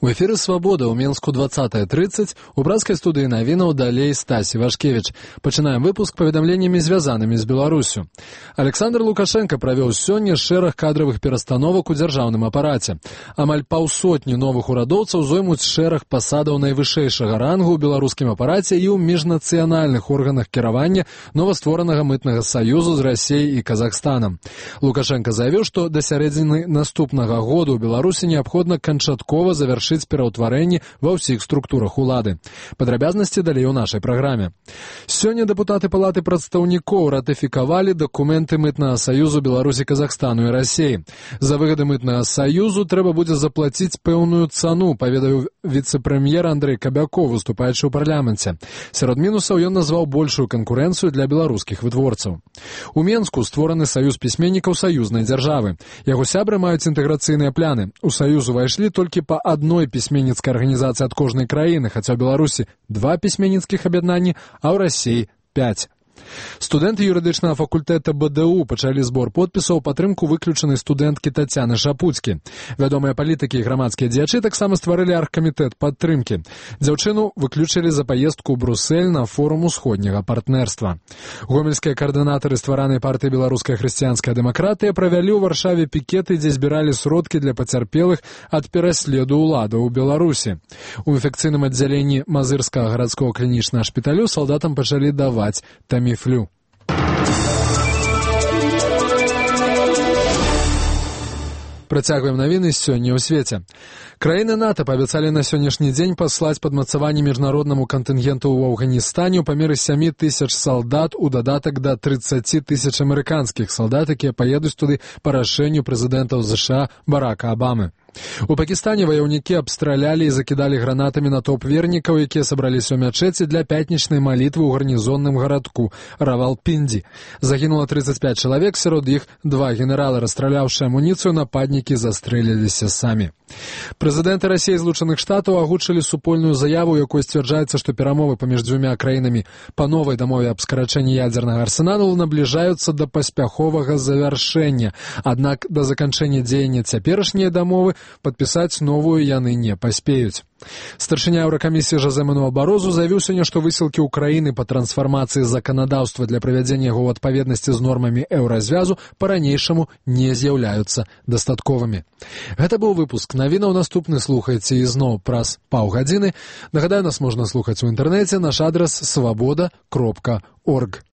У эфіры «Свабода» ў Менску 20:30, у брацкай студыі навінаў далей Стасі Вашкевіч. Пачынаем выпуск паведамленнямі, звязанымі з Беларусю. Александр Лукашенко правёў сёння шэраг кадравых перастановак у дзяржаўным апараце. Амаль паўсотні новых урадоўцаў зоймуць шэраг пасадаў найвышэйшага рангу ў беларускім апараце і ў міжнацыянальных органах кіравання новастворанага мытнага саюзу з Расіяй і Казахстанам. Лукашенко заявіў, што да сярэдзіны наступнага года ў Беларусі неабходна канчаткова завяршыць пераўтварэнні ва ўсіх структурах улады. Падрабязнасці далей у нашай праграме. Сёння дэпутаты Палаты прадстаўнікоў ратыфікавалі дакументы мытнага саюзу Беларусі, Казахстану і Расіі. За выгады мытнага саюзу трэба будзе заплаціць пэўную цану, паведаміў віцэ-прэм'ер Андрэй Кабякоў, выступаючы ў парламенце. Сярод мінусаў ён назваў большую канкурэнцыю для беларускіх вытворцаў. У Менску створаны саюз пісьменнікаў саюзнай дзяржавы. Яго сябры маюць інтэграцыйныя пляны. У саюз увайшлі толькі па адной пісьменніцкай арганізацыі ад кожнай краіны, хаця ў Беларусі 2 пісьменніцкіх аб'яднанні, а ў Расіі 5. Студэнты юрыдычнага факультэта БДУ пачалі збор подпісаў у падтрымку выключанай студэнткі Тацяны Шапуцкі. Вядомыя палітыкі і грамадскія дзеячы таксама стварылі аргкамітэт падтрымкі. Дзяўчыну выключылі за паездку ў Брусэль на форум усходняга партнерства. Гомельскія каардынатары стваранай партыі «Беларуская хрысціянская дэмакратыя» правялі ў Варшаве пікеты, дзе збіралі сродкі для пацярпелых ад пераследу ўладаў у Беларусі. У інфекцыйным аддзяленні Мазырскага гарадскога клінічнага шпіталю салдатам пачалі даваць таміфлю. Працягваем навіны сёння ў свеце. Краіны НАТО паабяцалі на сённяшні дзень паслаць падмацаванне міжнароднаму кантынгенту ў Афганістане ў памеры 7 тысяч салдат у дадатак да 30 тысяч амерыканскіх салдат, якія паедуць туды па рашэнню прэзідэнтаў США Барака Абамы. У Пакістане ваяўнікі абстралялі і закідалі гранатамі натоўп вернікаў, якія сабраліся ў мячэці для пятнічнай малітвы ў гарнізонным гарадку Равалпінді. Загінула 35 чалавек, сярод іх 2 генералы. Расстраляўшы амуніцыю, нападнікі застрэліліся самі. Прэзідэнты Расіі і Злучаных Штатаў агучылі супольную заяву, у якой сцвярджаецца, што перамовы паміж дзвюма краінамі па новай дамове аб скарачэнні ядзернага арсеналу набліжаюцца да паспяховага завяршэння. Аднак да заканчэння дзеяння цяперашняй дамовы падпісаць новую яны не паспеюць. Старшыня Еўракамісіі Жозе Мануэль Барозу заявіў сёння, што высілкі ўкраіны па трансфармацыі заканадаўства для правядзення яго ў адпаведнасці з нормамі еўразвязу па-ранейшаму не з'яўляюцца дастатковымі. Гэта быў выпуск навінаў. Наступны слухайце ізноў праз паўгадзіны. Нагадаю, нас можна слухаць у інтэрнэце. Наш адрас свабода.орг.